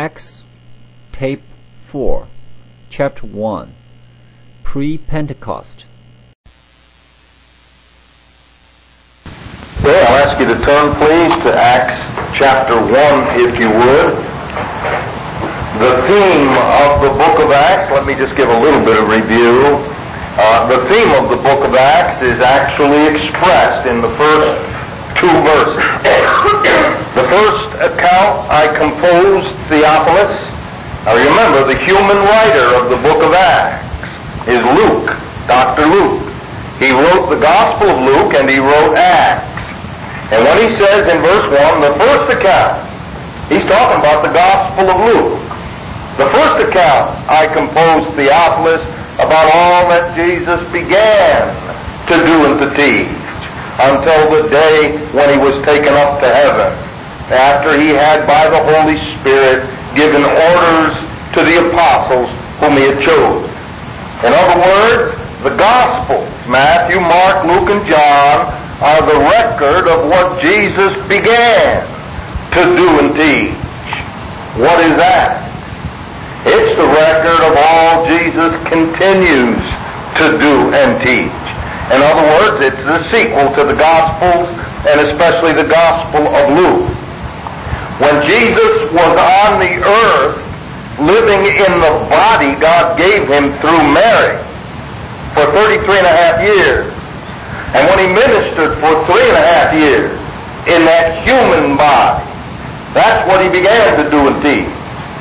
Acts, Tape 4, Chapter 1, Pre-Pentecost. Okay, I'll ask you to turn, please, to Acts chapter 1, if you would. The theme of the book of Acts, let me just give a little bit of review. The theme of the book of Acts is actually expressed in the first two verses. The first account I composed, Theophilus. Now remember, the human writer of the book of Acts is Luke, Dr. Luke. He wrote the Gospel of Luke and he wrote Acts. And when he says in verse 1, the first account, he's talking about the Gospel of Luke. The first account I composed, Theophilus, about all that Jesus began to do and to teach until the day when he was taken up to heaven, after he had by the Holy Spirit given orders to the apostles whom he had chosen. In other words, the Gospels, Matthew, Mark, Luke, and John, are the record of what Jesus began to do and teach. What is that? It's the record of all Jesus continues to do and teach. In other words, it's the sequel to the Gospels, and especially the Gospel of Luke. When Jesus was on the earth, living in the body God gave him through Mary for 33 and a half years, and when he ministered for 3.5 years in that human body, that's what he began to do and teach.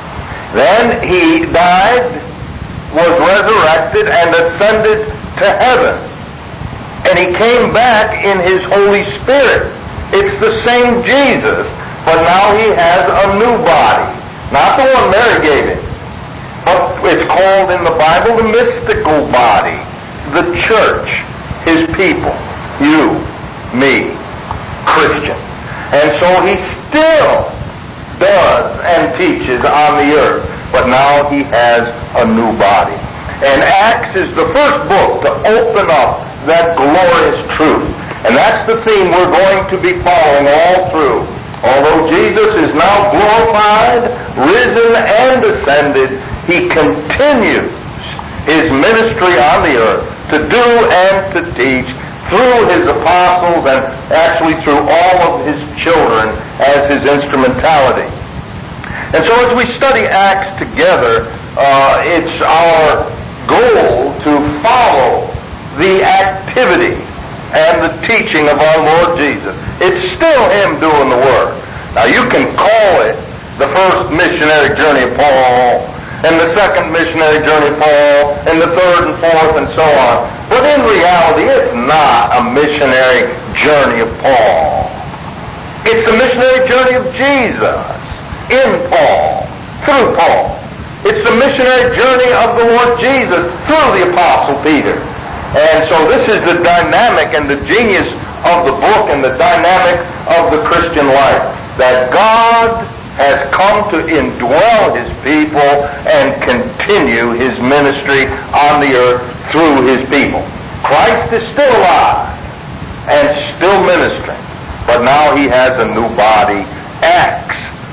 Then he died, was resurrected, and ascended to heaven. And he came back in his Holy Spirit. It's the same Jesus, but now he has a new body. Not the one Mary gave him, but it's called in the Bible the mystical body, the church, his people, you, me, Christian. And so he still does and teaches on the earth, but now he has a new body. And Acts is the first book to open up that glorious truth. And that's the theme we're going to be following all through. Although Jesus is now glorified, risen, and ascended, he continues his ministry on the earth to do and to teach through his apostles and actually through all of his children as his instrumentality. And so as we study Acts together, it's our goal to follow the activity and the teaching of our Lord Jesus. It's still him doing the work. Now you can call it the first missionary journey of Paul, and the second missionary journey of Paul, and the third and fourth, and so on. But in reality, it's not a missionary journey of Paul. It's the missionary journey of Jesus in Paul, through Paul. It's the missionary journey of the Lord Jesus through the Apostle Peter. And so this is the dynamic and the genius of the book and the dynamic of the Christian life, that God has come to indwell his people and continue his ministry on the earth through his people. Christ is still alive and still ministering, but now he has a new body. Acts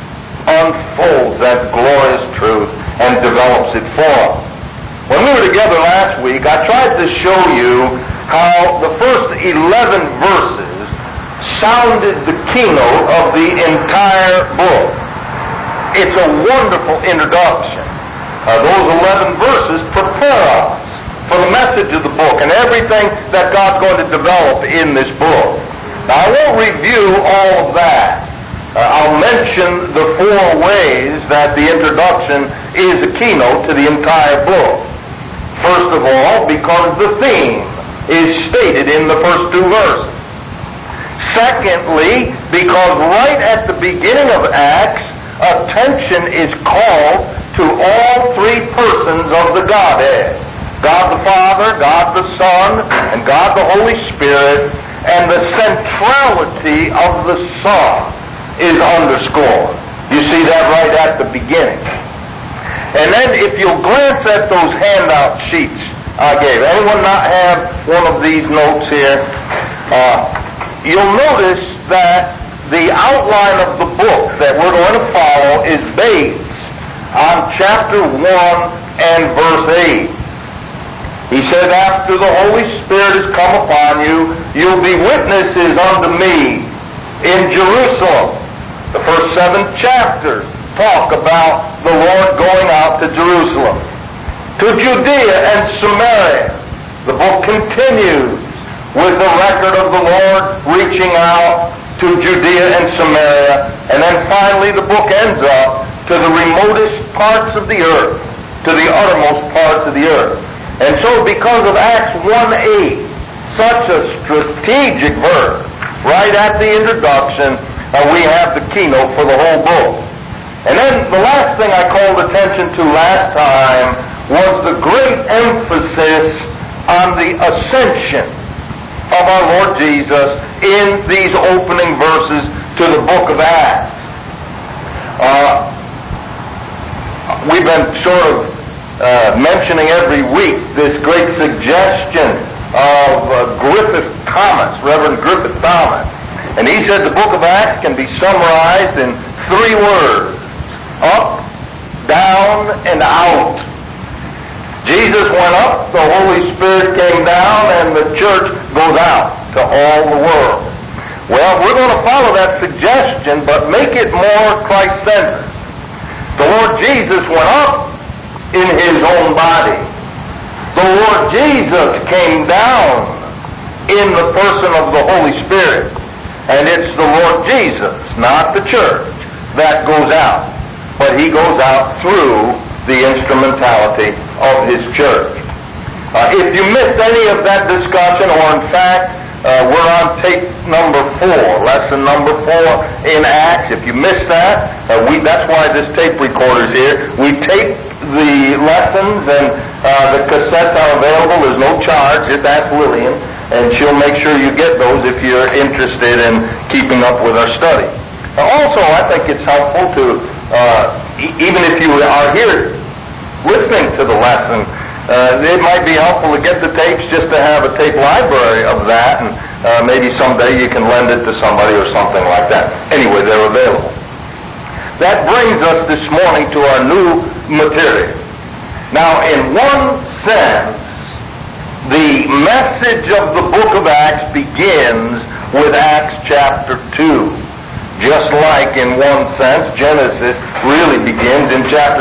unfolds that glorious truth and develops it for us. When we were together last week, I tried to show you how the first 11 verses sounded the keynote of the entire book. It's a wonderful introduction. Those 11 verses prepare us for the message of the book and everything that God's going to develop in this book. Now, I won't review all of that. I'll mention the 4 ways that the introduction is a keynote to the entire book. First of all, because the theme is stated in the first 2 verses. Secondly, because right at the beginning of Acts, attention is called to all 3 persons of the Godhead. God the Father, God the Son, and God the Holy Spirit, and the centrality of the Son is underscored. You see that right at the beginning. And then if you'll glance at those handout sheets I gave, anyone not have one of these notes here? You'll notice that the outline of the book that we're going to follow is based Acts chapter 1 and verse 8. He said, after the Holy Spirit has come upon you, you'll be witnesses unto me in Jerusalem. The first 7 chapters talk about the Lord going out to Jerusalem. To Judea and Samaria. The book continues with the record of the Lord reaching out to Judea and Samaria, and then finally the book ends up to the remotest parts of the earth, to the uttermost parts of the earth. And so because of Acts 1:8, such a strategic verse, right at the introduction, we have the keynote for the whole book. And then the last thing I called attention to last time was the great emphasis on the ascension of our Lord Jesus in these opening verses to the book of Acts. We've been sort of mentioning every week this great suggestion of Griffith Thomas, Reverend Griffith Thomas. And he said the book of Acts can be summarized in 3 words: up, down, and out. Jesus went up, the Holy Spirit came down, and the church goes out to all the world. Well, we're going to follow that suggestion, but make it more Christ-centered. The Lord Jesus went up in His own body. The Lord Jesus came down in the person of the Holy Spirit. And it's the Lord Jesus, not the church, that goes out. But He goes out through the instrumentality of His church. If you missed any of that discussion, or in fact, we're on tape number 4, lesson number 4 in Acts. If you missed that, that's why this tape recorder's here. We tape the lessons, and the cassettes are available. There's no charge. Just ask Lillian, and she'll make sure you get those if you're interested in keeping up with our study. Also, I think it's helpful to, even if you are here listening to the lesson, it might be helpful to get the tapes just to have a tape library of that, and maybe someday you can lend it to somebody or something like that. Anyway, they're available. That brings us this morning to our new material. Now, in one sense, the message of the book of Acts begins with Acts chapter 2. Just like, in one sense, Genesis really begins in chapter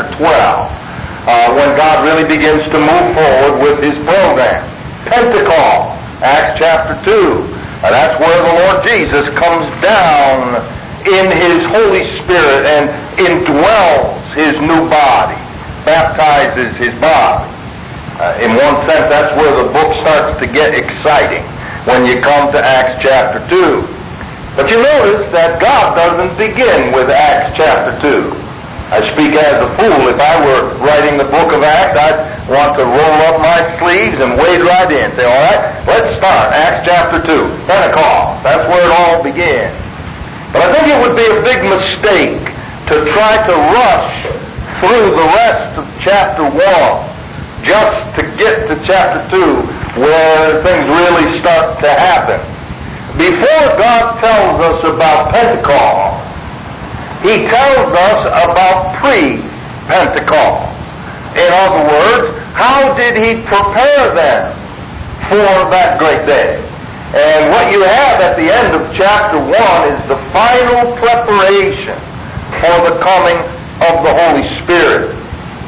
12, when God really begins to move forward with His program. Pentecost, Acts chapter 2. That's where the Lord Jesus comes down in His Holy Spirit and indwells His new body, baptizes His body. In one sense, that's where the book starts to get exciting, when you come to Acts chapter 2. But you notice that God doesn't begin with Acts chapter 2. I speak as a fool. If I were writing the book of Acts, I'd want to roll up my sleeves and wade right in. Say, all right, let's start Acts chapter 2, Pentecost. That's where it all begins. But I think it would be a big mistake to try to rush through the rest of chapter 1 just to get to chapter 2, where things really start to happen. Before God tells us about Pentecost, He tells us about pre-Pentecost. In other words, how did He prepare them for that great day? And what you have at the end of chapter 1 is the final preparation for the coming of the Holy Spirit.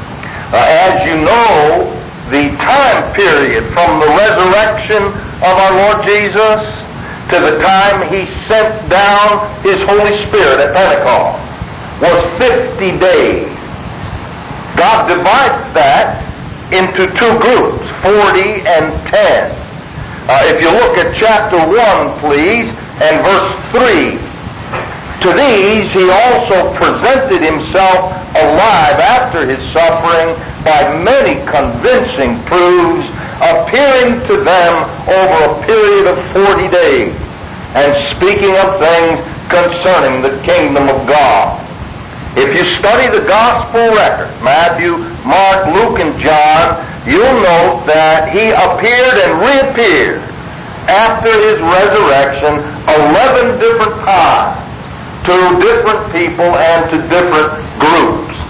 As you know, the time period from the resurrection of our Lord Jesus to the time He sent down His Holy Spirit at Pentecost was 50 days. God divides that into 2 groups, 40 and 10. If you look at chapter 1, please, and verse 3. To these He also presented Himself alive after His suffering by many convincing proofs, appearing to them over a period of 40 days, and speaking of things concerning the kingdom of God. If you study the gospel record, Matthew, Mark, Luke, and John, you'll note that He appeared and reappeared after His resurrection 11 different times to different people and to different groups. The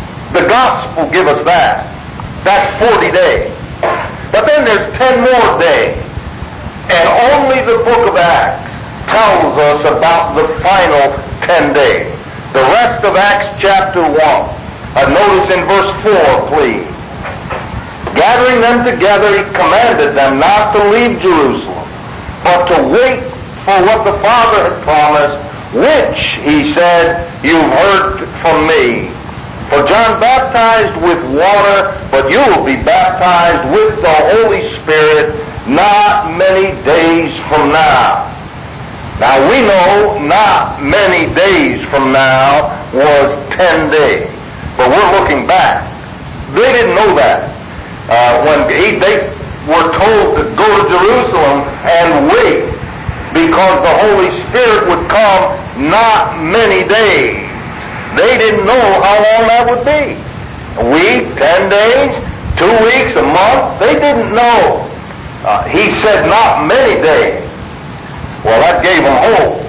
Gospel give us that. That's 40 days. But then there's 10 more days. And only the book of Acts tells us about the final 10 days. The rest of Acts chapter 1. Notice in verse 4, please. Gathering them together, he commanded them not to leave Jerusalem, but to wait for what the Father had promised, which, he said, you've heard from me. For John baptized with water, but you will be baptized with the Holy Spirit not many days from now. Now we know not many days from now was 10 days. But we're looking back. They didn't know that. When they were told to go to Jerusalem and wait because the Holy Spirit would come not many days. They didn't know how long that would be. A week, 10 days, 2 weeks, a month. They didn't know. He said not many days. Well, that gave them hope.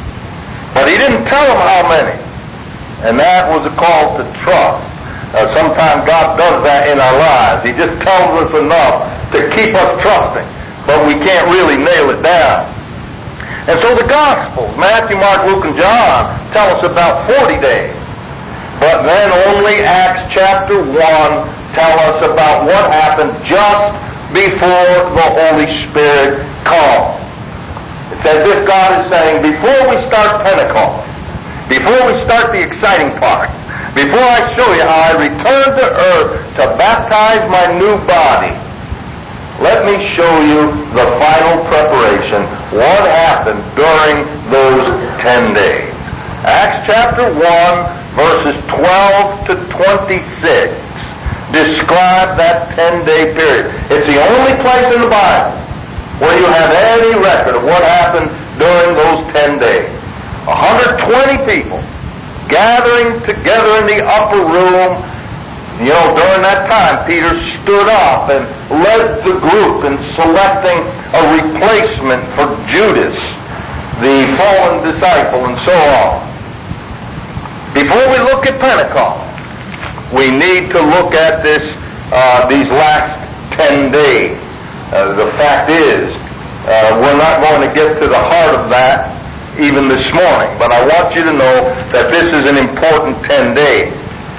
But he didn't tell them how many. And that was a call to trust. Sometimes God does that in our lives. He just tells us enough to keep us trusting. But we can't really nail it down. And so the Gospels, Matthew, Mark, Luke, and John, tell us about 40 days. But then only Acts chapter 1 tell us about what happened just before the Holy Spirit comes. It's as if God is saying, before we start Pentecost, before we start the exciting part, before I show you how I return to earth to baptize my new body, let me show you the final preparation, what happened during those 10 days. Acts chapter 1, verses 12 to 26 describe that 10-day period. It's the only place in the Bible where you have any record of what happened during those 10 days. 120 people gathering together in the upper room. You know, during that time, Peter stood up and led the group in selecting a replacement for Judas, the fallen disciple, and so on. Before we look at Pentecost, we need to look at these last 10 days. The fact is, we're not going to get to the heart of that even this morning, but I want you to know that this is an important 10 days.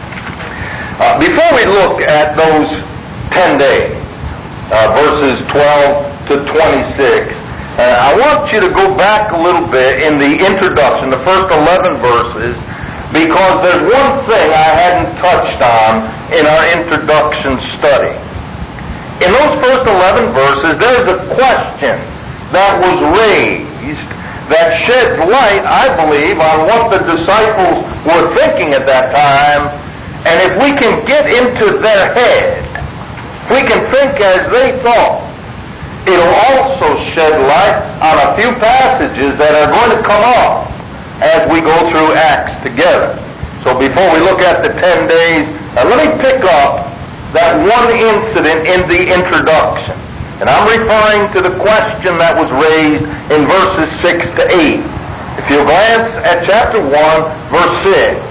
Before we look at those 10 days, verses 12 to 26, I want you to go back a little bit in the introduction, the first 11 verses, because there's one thing I hadn't touched on in our introduction study. In those first 11 verses, there's a question that was raised that sheds light, I believe, on what the disciples were thinking at that time. And if we can get into their head, if we can think as they thought, it'll also shed light on a few passages that are going to come up as we go through Acts together. So before we look at the 10 days, let me pick up that one incident in the introduction. And I'm referring to the question that was raised in verses 6 to 8. If you glance at chapter 1, verse 6.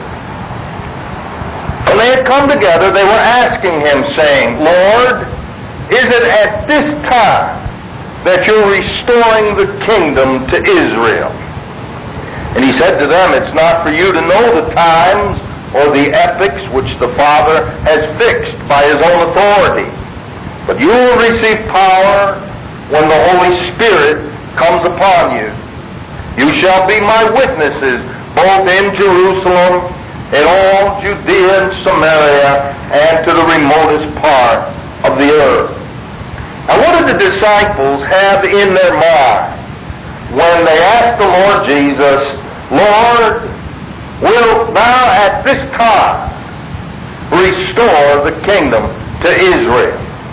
When they had come together, they were asking him, saying, Lord, is it at this time that you're restoring the kingdom to Israel? And he said to them, it's not for you to know the times or the epochs which the Father has fixed by his own authority. But you will receive power when the Holy Spirit comes upon you. You shall be my witnesses both in Jerusalem, in all Judea and Samaria, and to the remotest part of the earth. Now what did the disciples have in their mind when they asked the Lord Jesus, Lord, will thou at this time restore the kingdom to Israel?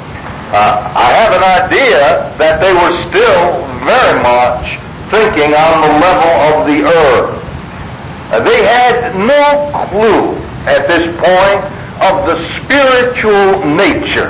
I have an idea that they were still very much thinking on the level of the earth. They had no clue at this point of the spiritual nature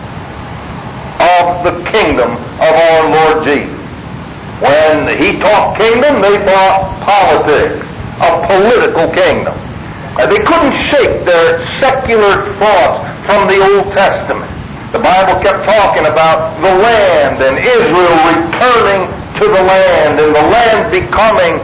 of the kingdom of our Lord Jesus. When he talked kingdom, they thought politics, a political kingdom. They couldn't shake their secular secular thoughts from the Old Testament. The Bible kept talking about the land and Israel returning to the land and the land becoming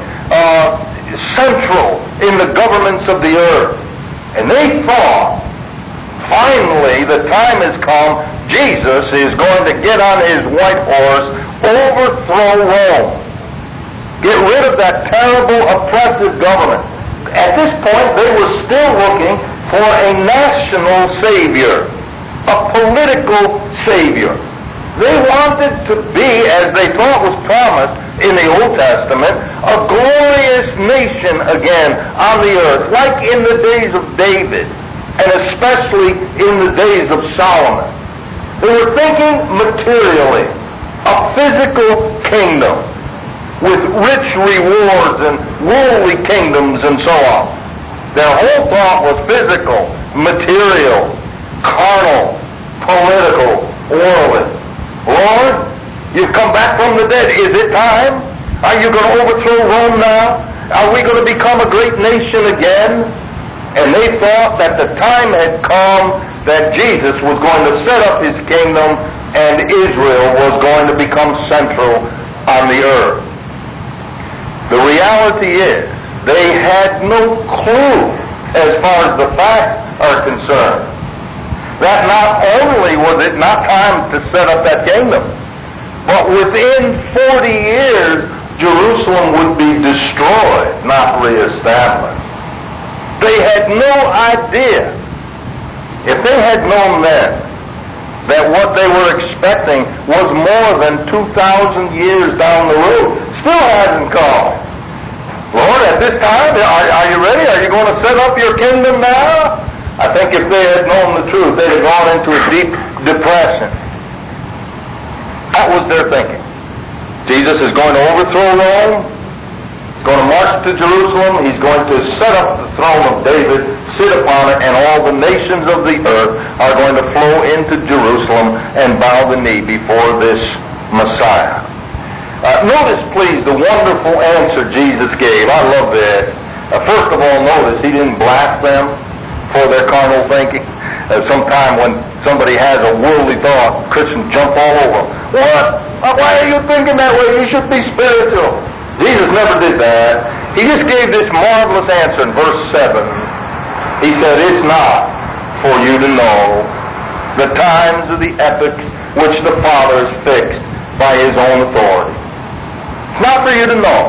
central in the governments of the earth. And they thought, finally, the time has come, Jesus is going to get on his white horse, overthrow Rome, get rid of that terrible, oppressive government. At this point, they were still looking for a national savior, a political savior. They wanted to be, as they thought was promised in the Old Testament, a glorious nation again on the earth, like in the days of David, and especially in the days of Solomon. They were thinking materially, a physical kingdom with rich rewards and worldly kingdoms and so on. Their whole thought was physical, material, carnal, political, worldly. Lord, you've come back from the dead. Is it time? Are you going to overthrow Rome now? Are we going to become a great nation again? And they thought that the time had come that Jesus was going to set up his kingdom and Israel was going to become central on the earth. The reality is, they had no clue as far as the facts are concerned, that not only was it not time to set up that kingdom, but within 40 years, Jerusalem would be destroyed, not reestablished. They had no idea. If they had known then that what they were expecting was more than 2,000 years down the road, still hasn't come. Lord, at this time, are you ready? Are you going to set up your kingdom now? I think if they had known the truth, they'd have gone into a deep depression. That was their thinking. Jesus is going to overthrow Rome. He's going to march to Jerusalem. He's going to set up the throne of David, sit upon it, and all the nations of the earth are going to flow into Jerusalem and bow the knee before this Messiah. Notice, please, the wonderful answer Jesus gave. I love this. First of all, notice he didn't blast them for their carnal thinking. Sometime when somebody has a worldly thought, Christians jump all over. What? Why are you thinking that way? You should be spiritual. Jesus never did that. He just gave this marvelous answer in verse 7. He said, it's not for you to know the times of the epochs which the Father has fixed by his own authority. It's not for you to know.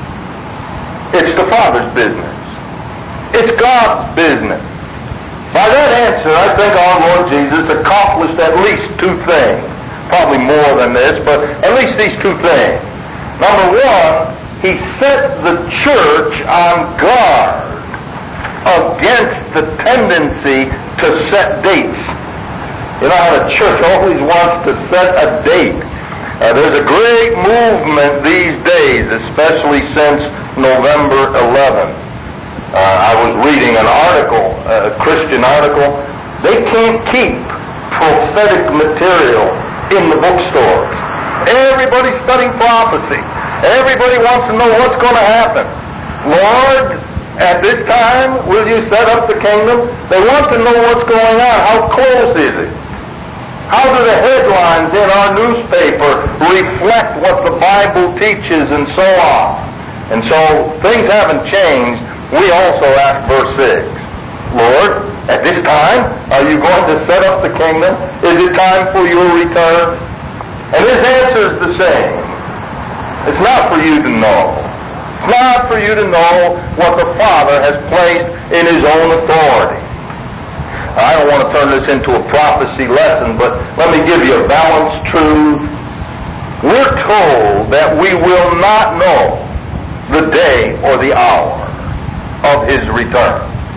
It's the Father's business. It's God's business. By that answer, I think our Lord Jesus accomplished at least two things. Probably more than this, but at least these two things. Number one, he set the church on guard against the tendency to set dates. You know how the church always wants to set a date. There's a great movement these days, especially since November 11th. I was reading an article, a Christian article. They can't keep prophetic material in the bookstores. Everybody's studying prophecy. Everybody wants to know what's going to happen. Lord, at this time, will you set up the kingdom? They want to know what's going on. How close is it? How do the headlines in our newspaper reflect what the Bible teaches and so on? And so things haven't changed. We also ask verse 6, Lord, at this time, are you going to set up the kingdom? Is it time for your return? And his answer is the same. It's not for you to know. It's not for you to know what the Father has placed in his own authority. I don't want to turn this into a prophecy lesson, but let me give you a balanced truth. We're told that we will not know the day or the hour of his return.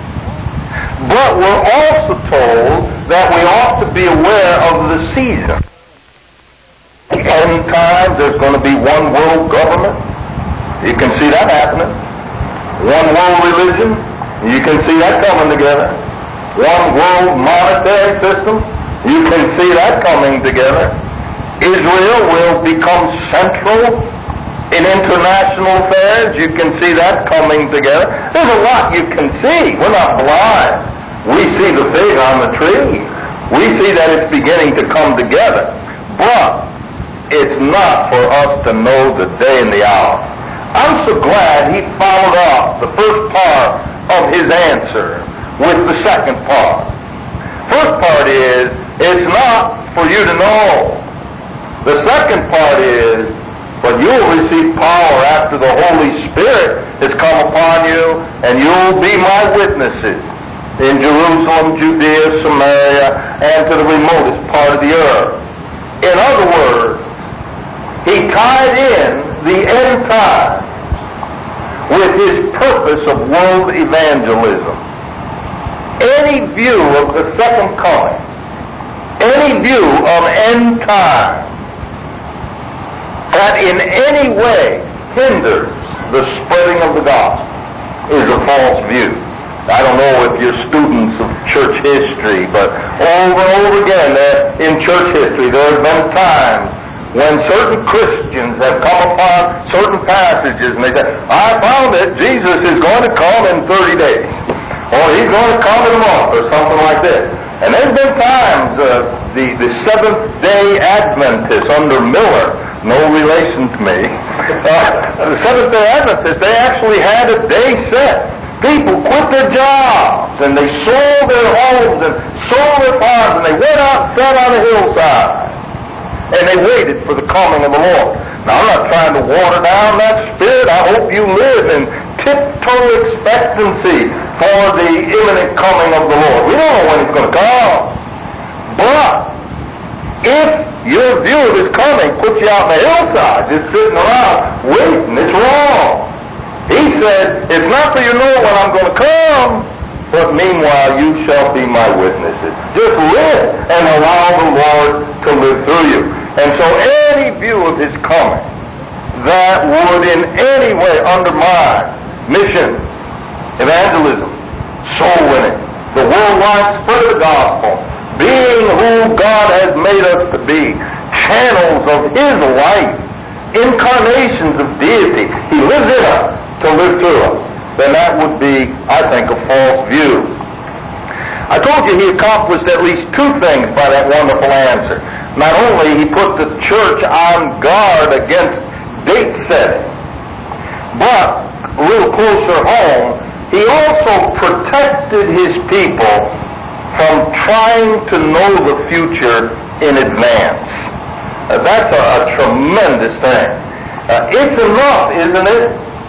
But we're also told that we ought to be aware of the season. End time, there's going to be one world government. You can see that happening. One world religion. You can see that coming together. One world monetary system. You can see that coming together. Israel will become central in international affairs. You can see that coming together. There's a lot you can see. We're not blind. We see the fig on the tree. We see that it's beginning to come together. But it's not for us to know the day and the hour. I'm so glad he followed up the first part of his answer with the second part. First part is, it's not for you to know. The second part is, but you'll receive power after the Holy Spirit has come upon you, and you'll be my witnesses in Jerusalem, Judea, Samaria, and to the remotest part of the earth. In other words, he tied in the end time with his purpose of world evangelism. Any view of the second coming, any view of end time that in any way hinders the spreading of the gospel is a false view. I don't know if you're students of church history, but over and over again in church history there have been times when certain Christians have come upon certain passages and they say, I found it, Jesus is going to come in 30 days. Or he's going to come in a month, or something like this. And there's been times, the Seventh-day Adventists under Miller, no relation to me, the Seventh-day Adventists, they actually had a day set. People quit their jobs, and they sold their homes, and sold their farms, and they went out and sat on a hillside. And they waited for the coming of the Lord. Now, I'm not trying to water down that spirit. I hope you live in tiptoe expectancy for the imminent coming of the Lord. We don't know when He's going to come. But if your view of His coming puts you out on the hillside, just sitting around waiting, it's wrong. He said, it's not that you know when I'm going to come, but meanwhile you shall be my witnesses. Just live and allow the Lord to live through you. And so any view of His coming that would in any way undermine mission, evangelism, soul winning, the worldwide spread of the gospel, being who God has made us to be, channels of His life, incarnations of deity, He lives in us to live through us, then that would be, I think, a false view. I told you he accomplished at least two things by that wonderful answer. Not only he put the church on guard against date setting, but a little closer home, he also protected his people from trying to know the future in advance. That's a tremendous thing. It's enough, isn't it,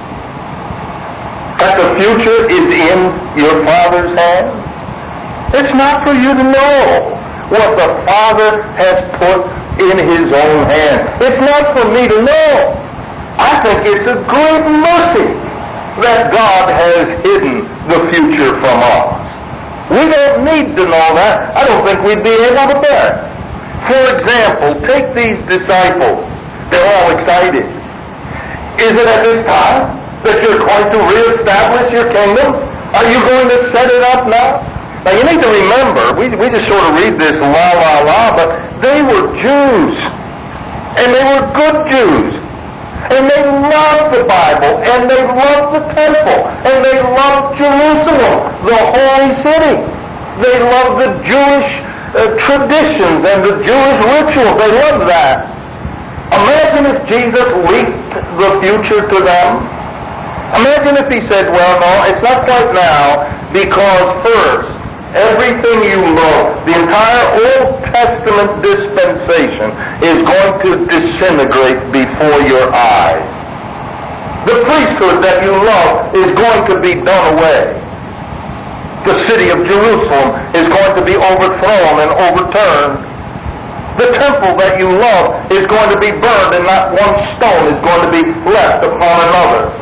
that the future is in your Father's hands? It's not for you to know what the Father has put in His own hand. It's not for me to know. I think it's a great mercy that God has hidden the future from us. We don't need to know that. I don't think we'd be able to bear it. For example, take these disciples. They're all excited. Is it at this time that you're going to reestablish your kingdom? Are you going to set it up now? Now you need to remember, we just sort of read this la, but they were Jews. And they were good Jews. And they loved the Bible. And they loved the temple. And they loved Jerusalem, the holy city. They loved the Jewish traditions and the Jewish rituals. They loved that. Imagine if Jesus leaked the future to them. Imagine if He said, well, no, it's not quite now, because first, everything you love, the entire Old Testament dispensation is going to disintegrate before your eyes. The priesthood that you love is going to be done away. The city of Jerusalem is going to be overthrown and overturned. The temple that you love is going to be burned, and not one stone is going to be left upon another.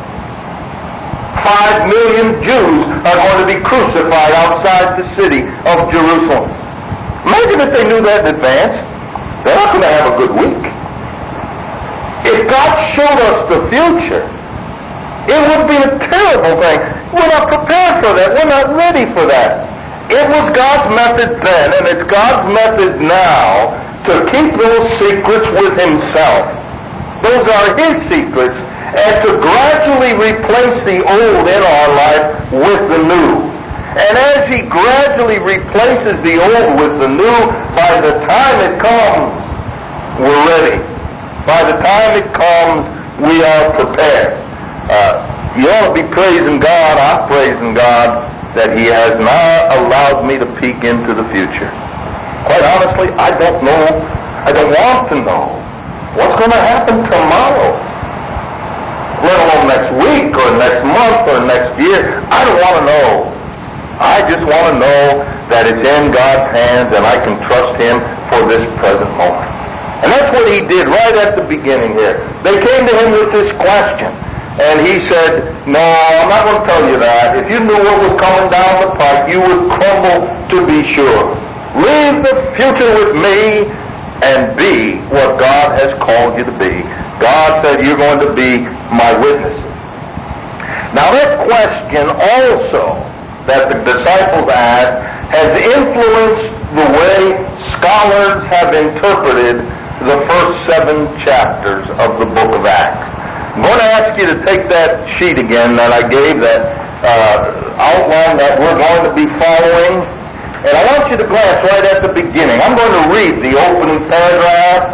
5 million Jews are going to be crucified outside the city of Jerusalem. Imagine if they knew that in advance. They're not going to have a good week. If God showed us the future, it would be a terrible thing. We're not prepared for that. We're not ready for that. It was God's method then, and it's God's method now to keep those secrets with Himself. Those are His secrets, and to gradually replace the old in our life with the new. And as he gradually replaces the old with the new, by the time it comes, we're ready. By the time it comes, we are prepared. You ought to be praising God, I'm praising God, that he has not allowed me to peek into the future. Quite honestly, I don't know, I don't want to know what's going to happen tomorrow, let alone next week or next month or next year. I don't want to know. I just want to know that it's in God's hands and I can trust him for this present moment. And that's what he did right at the beginning here. They came to him with this question, and he said, no, I'm not going to tell you that. If you knew what was coming down the pike, you would crumble to be sure. Leave the future with me and be what God has called you to be. God said you're going to be my witnesses. Now this question also that the disciples asked has influenced the way scholars have interpreted the first 7 chapters of the book of Acts. I'm going to ask you to take that sheet again that I gave, that outline that we're going to be following, and I want you to glance right at the beginning. I'm going to read the opening paragraph.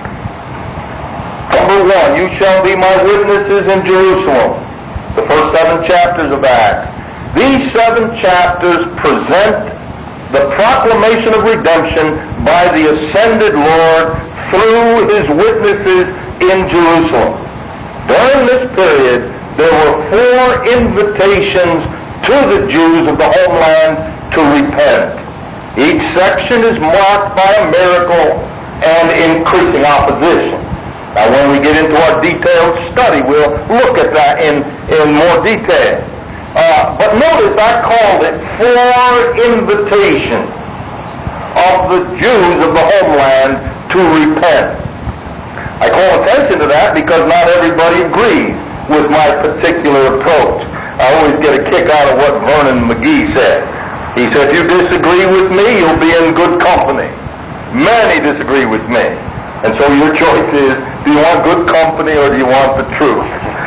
Number 1, you shall be my witnesses in Jerusalem. The first 7 chapters of Acts. These 7 chapters present the proclamation of redemption by the ascended Lord through his witnesses in Jerusalem. During this period, there were 4 invitations to the Jews of the homeland to repent. Each section is marked by a miracle and increasing opposition. Now, when we get into our detailed study, we'll look at that in more detail. But notice I called it 4 invitations of the Jews of the homeland to repent. I call attention to that because not everybody agrees with my particular approach. I always get a kick out of what Vernon McGee said. He said, if you disagree with me, you'll be in good company. Many disagree with me. And so your choice is, do you want good company or do you want the truth?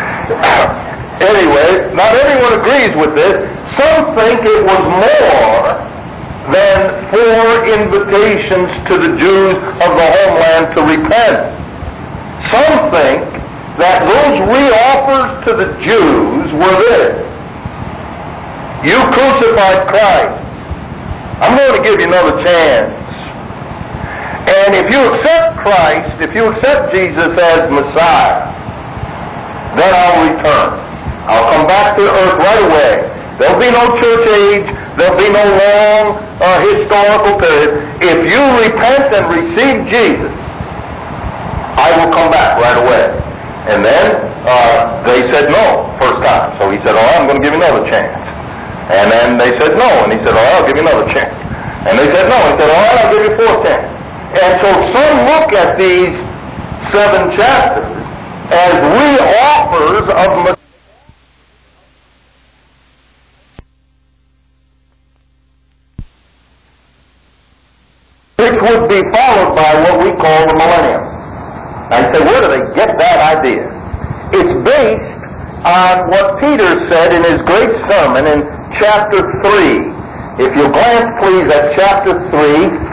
Anyway, not everyone agrees with this. Some think it was more than 4 invitations to the Jews of the homeland to repent. Some think that those re-offers to the Jews were this: you crucified Christ. I'm going to give you another chance. And if you accept Christ, if you accept Jesus as Messiah, then I'll return. I'll come back to earth right away. There'll be no church age. There'll be no long historical period. If you repent and receive Jesus, I will come back right away. And then they said no first time. So he said, all right, I'm going to give you another chance. And then they said no. And he said, all right, I'll give you another chance. And they said no. He said, all right, I'll give you 4 chance. And so some look at these 7 chapters as re-offers of Messiah, which would be followed by what we call the millennium. Now you say, where do they get that idea? It's based on what Peter said in his great sermon in chapter 3. If you'll glance please at chapter 3,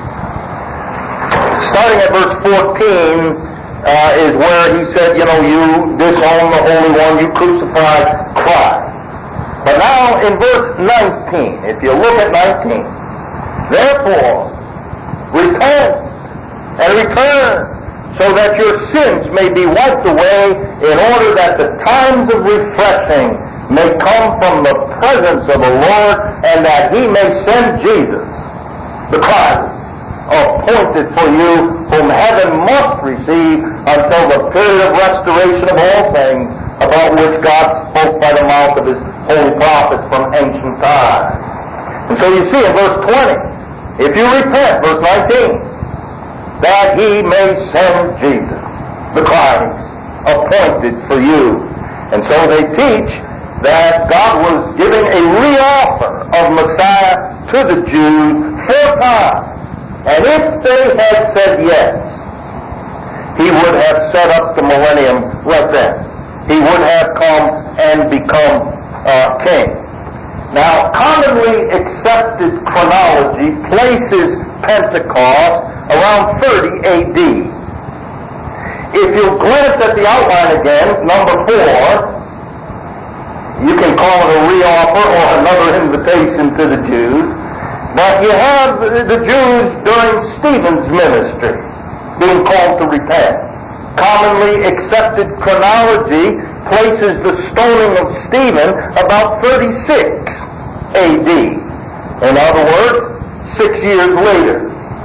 starting at verse 14, is where he said, you disown the Holy One, you crucified Christ. But now in verse 19, if you look at 19, therefore, repent and return so that your sins may be wiped away, in order that the times of refreshing may come from the presence of the Lord, and that he may send Jesus, the Christ, appointed for you, whom heaven must receive until the period of restoration of all things, about which God spoke by the mouth of his holy prophets from ancient times. And so you see in verse 20, if you repent, verse 19, that he may send Jesus, the Christ, appointed for you. And so they teach that God was giving a re-offer of Messiah to the Jews 4 times. And if they had said yes, he would have set up the millennium right then. He would have come and become king. Now, commonly accepted chronology places Pentecost around 30 A.D. If you glance at the outline again, number 4, you can call it a reoffer or another invitation to the Jews, but you have the Jews during Stephen's ministry being called to repent. Commonly accepted chronology places the stoning of Stephen about 36 A.D. In other words, 6 years later.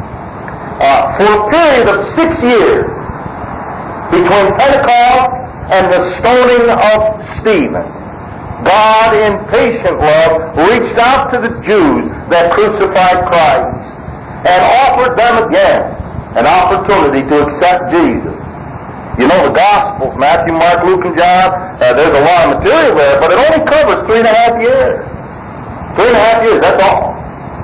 For a period of 6 years between Pentecost and the stoning of Stephen, God in patient love reached out to the Jews that crucified Christ and offered them again an opportunity to accept Jesus. You know the Gospels, Matthew, Mark, Luke, and John, there's a lot of material there, but it only covers 3.5 years. 3.5 years, that's all.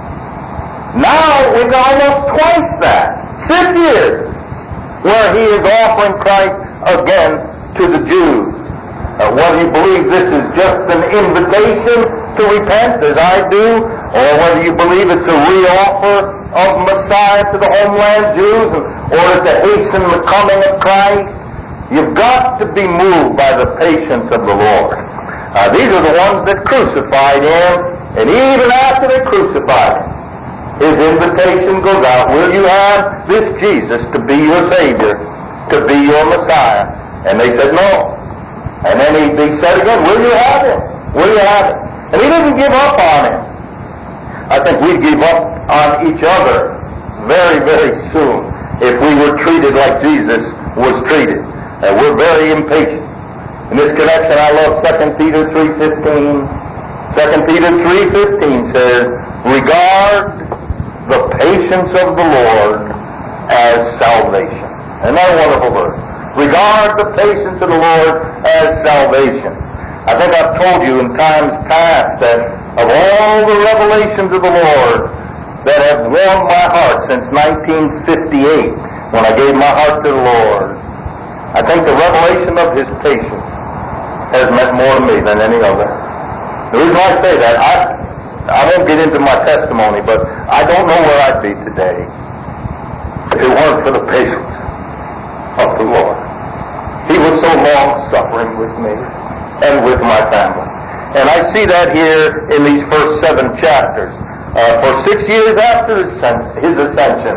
Now we've got almost twice that. 6 years where he is offering Christ again to the Jews. Whether you believe this is just an invitation to repent, as I do, or whether you believe it's a reoffer of Messiah to the homeland Jews, or to hasten the coming of Christ, you've got to be moved by the patience of the Lord. These are the ones that crucified him, and even after they crucified him, his invitation goes out, will you have this Jesus to be your Savior, to be your Messiah? And they said no. And then he said again, will you have him? Will you have him? And he didn't give up on him. I think we'd give up on each other very, very soon if we were treated like Jesus was treated. And we're very impatient. In this connection, I love 2 Peter 3:15. 2 Peter 3:15 says, regard the patience of the Lord as salvation. Isn't that a wonderful verse? Regard the patience of the Lord as salvation. I think I've told you in times past that of all the revelations of the Lord that have warmed my heart since 1958, when I gave my heart to the Lord, I think the revelation of His patience has meant more to me than any other. The reason I say that, I won't get into my testimony, but I don't know where I'd be today if it weren't for the patience of the Lord. He was so long-suffering with me and with my family. And I see that here in these first 7 chapters. For 6 years after his ascension,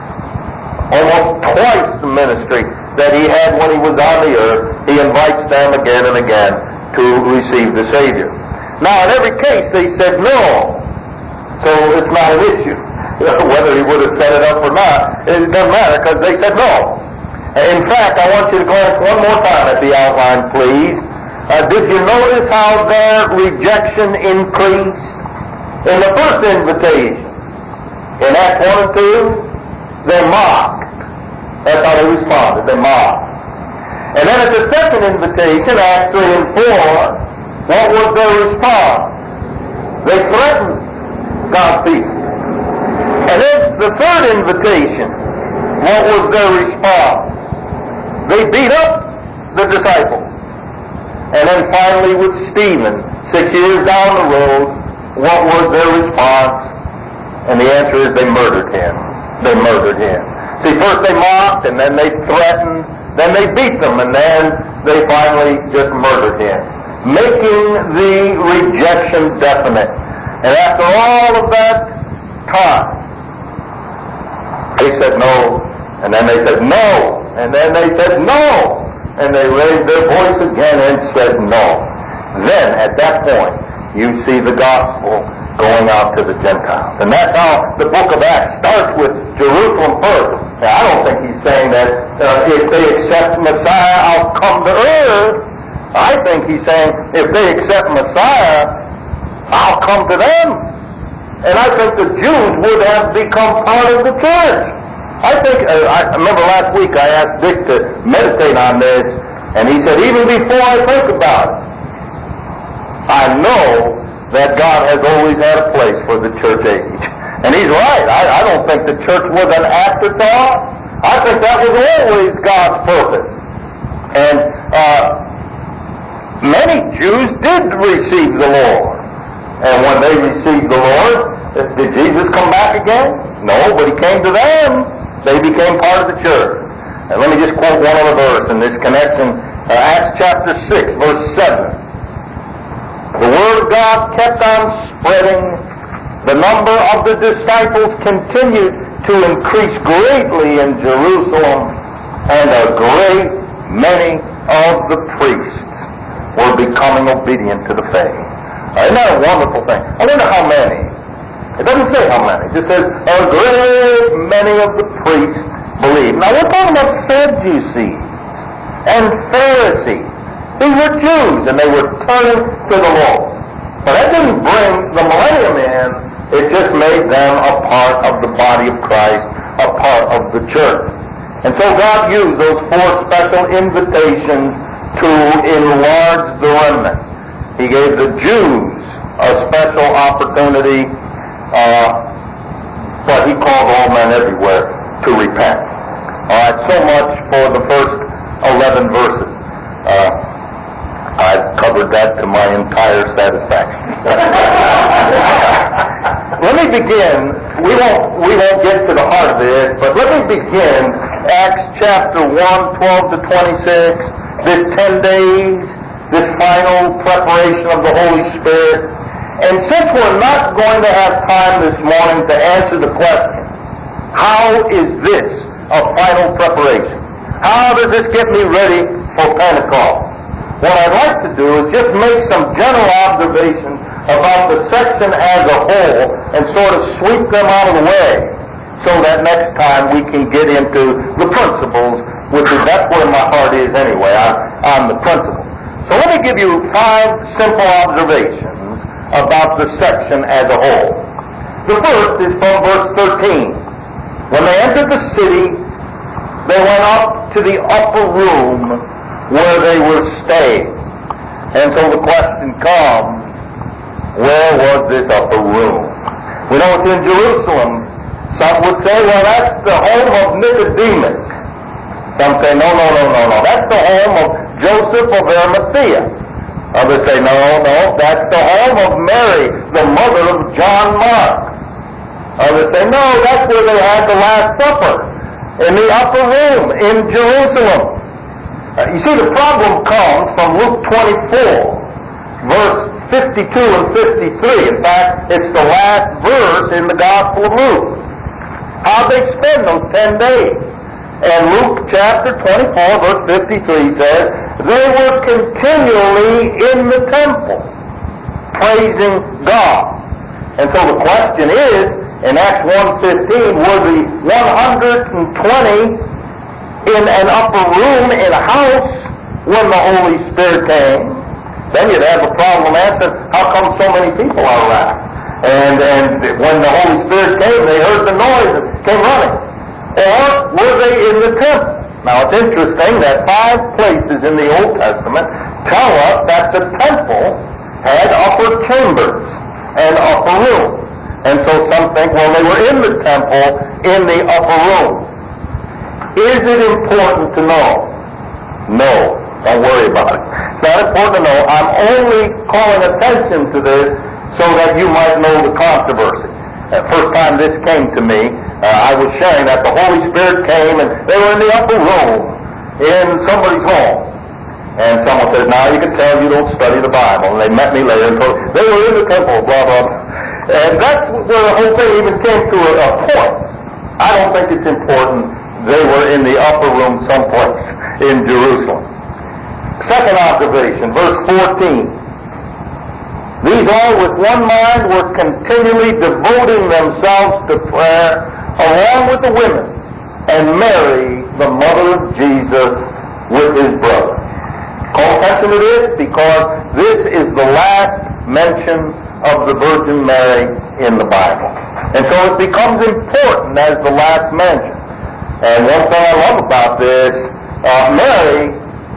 almost twice the ministry that he had when he was on the earth, he invites them again and again to receive the Savior. Now, in every case, they said no. So it's not an issue. Whether he would have set it up or not, it doesn't matter, because they said no. In fact, I want you to glance one more time at the outline, please. Did you notice how their rejection increased? In the first invitation, in Acts 1 and 2, they mocked. That's how they responded. They mocked. And then at the second invitation, Acts 3 and 4, what was their response? They threatened God's people. And then the third invitation, what was their response? They beat up the disciples. And then finally with Stephen, 6 years down the road, what was their response? And the answer is they murdered him. They murdered him. See, first they mocked, and then they threatened, then they beat them, and then they finally just murdered him, making the rejection definite. And after all of that time, they said no, and then they said no, and then they said no, and they raised their voice again and said no. Then, at that point, you see the gospel going out to the Gentiles. And that's how the book of Acts starts with Jerusalem first. Now, I don't think he's saying that if they accept Messiah, I'll come to earth. I think he's saying if they accept Messiah, I'll come to them. And I think the Jews would have become part of the church. I think, I remember last week I asked Dick to meditate on this, and he said, even before I think about it, I know that God has always had a place for the church age. And he's right. I don't think the church was an afterthought. I think that was always God's purpose. And many Jews did receive the Lord. And when they received the Lord, did Jesus come back again? No, but he came to them. They became part of the church. And let me just quote one other verse in this connection. Acts chapter 6, verse 7. The word of God kept on spreading. The number of the disciples continued to increase greatly in Jerusalem, and a great many of the priests were becoming obedient to the faith. Isn't that a wonderful thing? I wonder how many. It doesn't say how many. It just says a great many of the priests believed. Now we're talking about Sadducees and Pharisees. These were Jews, and they were turning to the Lord. But that didn't bring the millennium in. It just made them a part of the body of Christ, a part of the church. And so God used those 4 special invitations to enlarge the remnant. He gave the Jews a special opportunity, but he called all men everywhere to repent. All right, so much for the first 11 verses. I've covered that to my entire satisfaction. Let me begin. We won't get to the heart of this, but let me begin Acts chapter 1, 12 to 26, this 10 days, this final preparation of the Holy Spirit. And since we're not going to have time this morning to answer the question, how is this a final preparation? How does this get me ready for Pentecost? What I'd like to do is just make some general observations about the section as a whole and sort of sweep them out of the way so that next time we can get into the principles, which is that's where my heart is anyway, on the principles. So let me give you 5 simple observations about the section as a whole. The first is from verse 13. When they entered the city, they went up to the upper room where they were staying. And so the question comes, where was this upper room? We know it's in Jerusalem. Some would say, well, that's the home of Nicodemus. Some say, no. That's the home of Joseph of Arimathea. Others say, no, that's the home of Mary, the mother of John Mark. Others say, no, that's where they had the Last Supper, in the upper room in Jerusalem. You see, the problem comes from Luke 24, verse 52 and 53. In fact, it's the last verse in the Gospel of Luke. How'd they spend those 10 days? And Luke chapter 24, verse 53 says, they were continually in the temple, praising God. And so the question is, in Acts 1:15, were the 120 in an upper room in a house when the Holy Spirit came? Then you'd have a problem answering, how come so many people are around? And when the Holy Spirit came, they heard the noise and came running. Or were they in the temple? Now it's interesting that 5 places in the Old Testament tell us that the temple had upper chambers and upper rooms. And so some think, well, they were in the temple in the upper room. Is it important to know? No. Don't worry about it. It's not important to know. I'm only calling attention to this so that you might know the controversy. The first time this came to me, I was sharing that the Holy Spirit came and they were in the upper room in somebody's home. And someone says, now you can tell you don't study the Bible. And they met me later and told me, they were in the temple, blah, blah, blah. And that's where the whole thing even came to a point. I don't think it's important. They were in the upper room someplace in Jerusalem. Second observation, verse 14. These all with one mind were continually devoting themselves to prayer along with the women and Mary, the mother of Jesus, with his brother. Call attention to this because this is the last mention of the Virgin Mary in the Bible. And so it becomes important as the last mention. And one thing I love about this, Mary,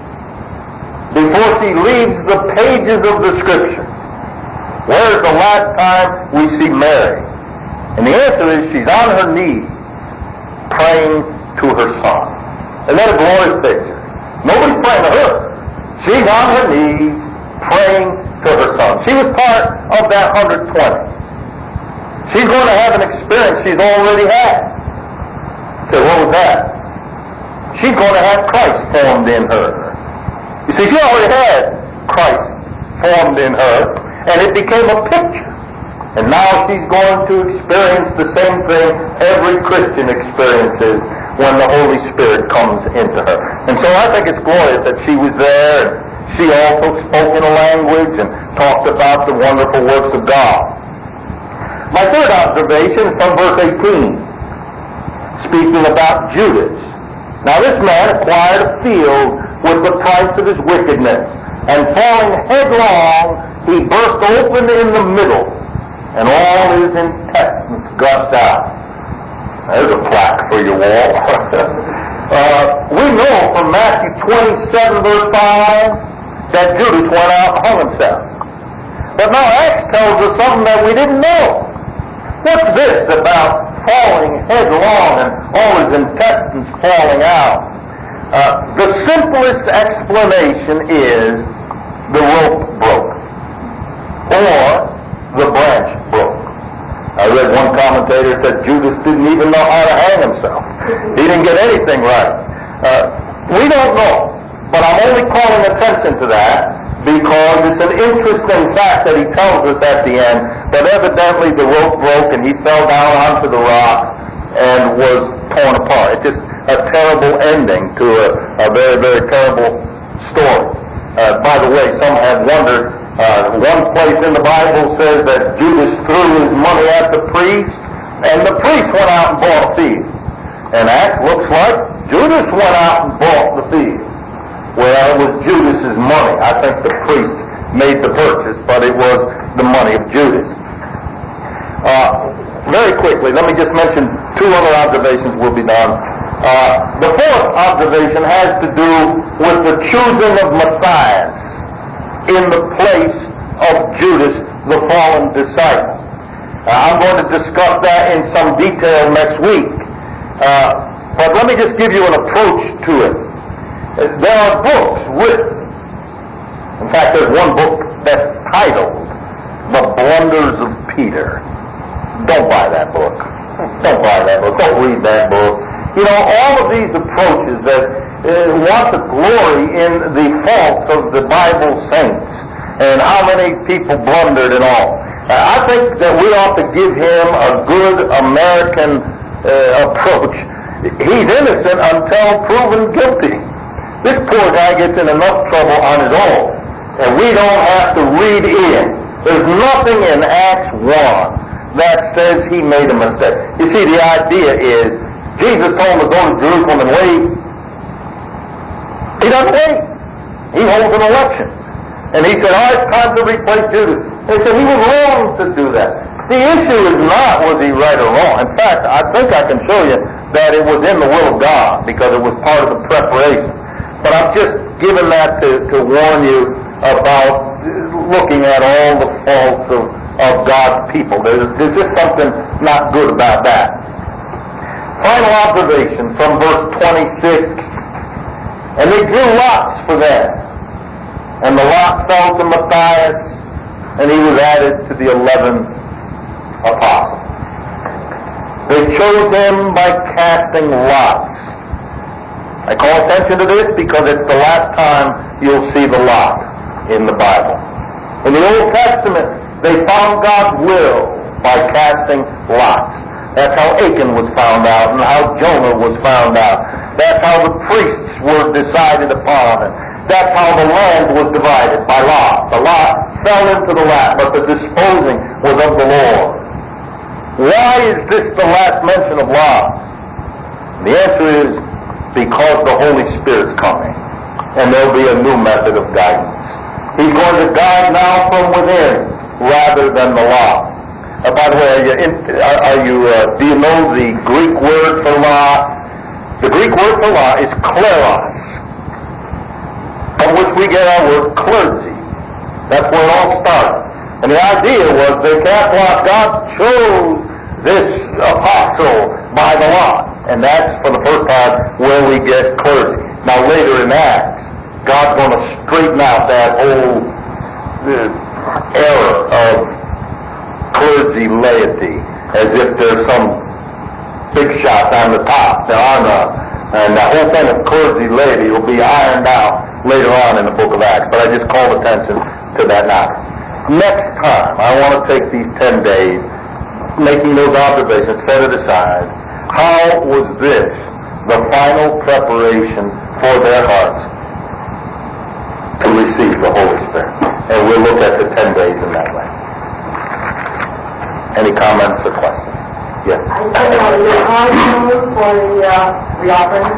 before she leaves the pages of the Scripture, where's the last time we see Mary? And the answer is she's on her knees praying to her Son. Isn't that a glorious picture? Nobody's praying to her. She's on her knees praying to her son. She was part of that 120. She's going to have an experience she's already had. So what was that? She's going to have Christ formed in her. You see, she already had Christ formed in her, and it became a picture. And now she's going to experience the same thing every Christian experiences when the Holy Spirit comes into her. And so I think it's glorious that she was there, and she also spoke in a language and talked about the wonderful works of God. My third observation is from verse 18, speaking about Judas. Now this man acquired a field with the price of his wickedness, and falling headlong, he burst open in the middle, and all his intestines gushed out. There's a plaque for your wall. We know from Matthew 27, verse 5, that Judas went out and hung himself. But now Acts tells us something that we didn't know. What's this about falling headlong and all his intestines falling out? The simplest explanation is the rope broke, or the branch broke. I read one commentator said Judas didn't even know how to hang himself. He didn't get anything right. We don't know, but I'm only calling attention to that because it's an interesting fact that he tells us at the end that evidently the rope broke and he fell down onto the rock and was torn apart. It's just a terrible ending to a very, very terrible story. By the way, some have wondered, one place in the Bible says that Judas threw his money at the priest, and the priest went out and bought a field. And Acts looks like Judas went out and bought the field. Well, it was Judas's money. I think the priest made the purchase, but it was the money of Judas. Very quickly, let me just mention two other observations will be done. The fourth observation has to do with the choosing of Matthias in the place of Judas, the fallen disciple. I'm going to discuss that in some detail next week. But let me just give you an approach to it. There are books written. In fact, there's one book that's titled The Blunders of Peter. Don't buy that book. Don't buy that book. Don't read that book. You know, all of these approaches that want to glory in the faults of the Bible saints and how many people blundered and all. I think that we ought to give him a good American approach. He's innocent until proven guilty. This poor guy gets in enough trouble on his own, and we don't have to read in. There's nothing in Acts 1 that says he made a mistake. You see, the idea is Jesus told him to go to Jerusalem and wait. He doesn't wait. He holds an election. And he said, it's time to replace Judas. They said he was wrong to do that. The issue is not was he right or wrong. In fact, I think I can show you that it was in the will of God because it was part of the preparation. But I'm just giving that to warn you about looking at all the faults of God's people. There's just something not good about that. Final observation from verse 26. And they drew lots for them. And the lot fell to Matthias, and he was added to the 11 apostles. They chose him by casting lots. I call attention to this because it's the last time you'll see the lot in the Bible. In the Old Testament, they found God's will by casting lots. That's how Achan was found out and how Jonah was found out. That's how the priests were decided upon. And that's how the land was divided, by lot. The lot fell into the lap, but the disposing was of the Lord. Why is this the last mention of lots? The answer is because the Holy Spirit's coming, and there'll be a new method of guidance. He's going to guide now from within rather than the lot. By the way, do you know the Greek word for lot? The Greek word for lot is kleros, from which we get our word clergy. That's where it all started. And the idea was they cast lots. God chose this apostle by the lot. And that's, for the first time, where we get clergy. Now, later in Acts, God's going to straighten out that whole error of clergy laity, as if there's some big shots on the top. There are none. And the whole thing of clergy laity will be ironed out later on in the book of Acts. But I just call attention to that now. Next time, I want to take these 10 days, making those observations, set it aside. How was this the final preparation for their hearts to receive the Holy Spirit? And we'll look at the 10 days in that way. Any comments or questions? Yes. I think the time for the offering?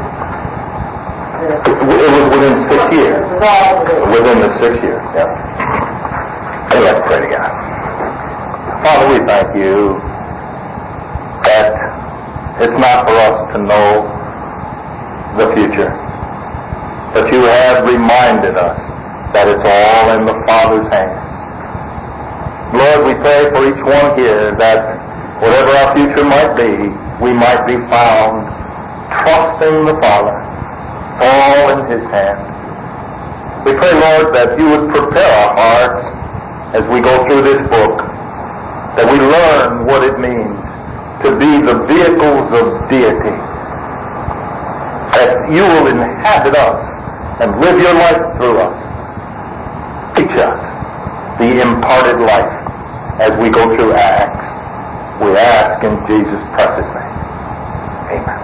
It was within 6 years. Within the 6 years, yeah. And let's pray together. Father, we thank you that it's not for us to know the future, but you have reminded us that it's all in the Father's hands. Lord, we pray for each one here that whatever our future might be, we might be found trusting the Father, all in His hand. We pray, Lord, that you would prepare our hearts as we go through this book, that we learn what it means to be the vehicles of deity, that you will inhabit us and live your life through us. Teach us the imparted life as we go through Acts. We ask in Jesus' precious name. Amen.